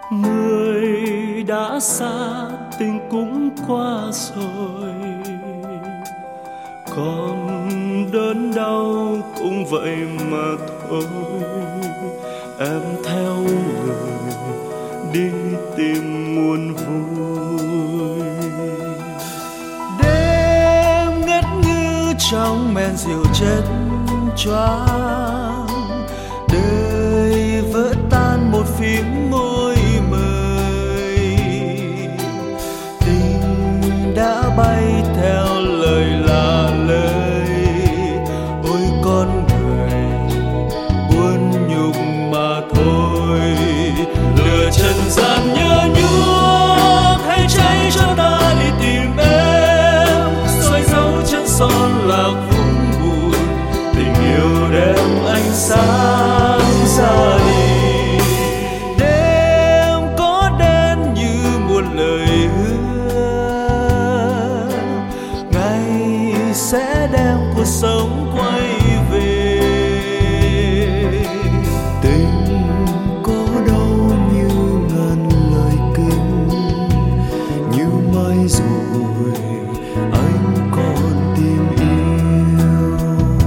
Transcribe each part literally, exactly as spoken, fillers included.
Người đã xa tình cũng qua rồi, còn đớn đau cũng vậy mà thôi. Em theo người đi tìm nguồn vui. Đêm ngất ngư trong men rượu chết choáng, đời vỡ tan một phím môi mời. Tình đã bay theo lời là lời, ôi con người buồn nhục mà thôi. Lửa trần gian nhớ nhuốc hãy cháy cho ta đi tìm em, soi dấu chân son lạc vũng bụi. Tình yêu đem ánh sáng ra đi. Đêm có đen như muôn lời hứa, ngày sẽ đem cuộc sống quay về. Tình có đâu như ngàn lời kinh, như mai rồi anh còn tìm yêu.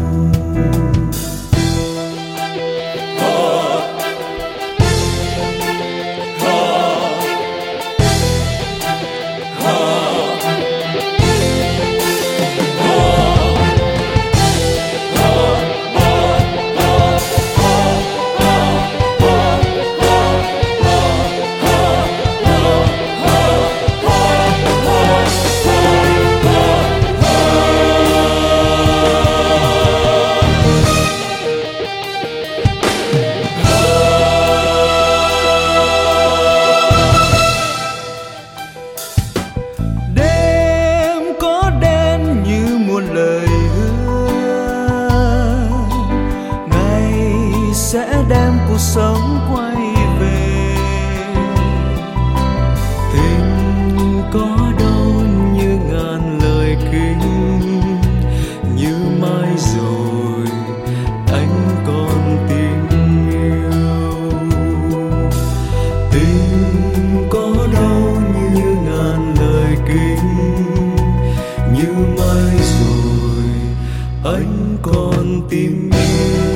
Lời hứa ngày sẽ đem cuộc sống quay về. Tình có đâu như ngàn lời kinh, như mai rồi anh còn tình yêu. Tình có đâu như ngàn lời kinh, như mai rồi anh còn tìm yêu.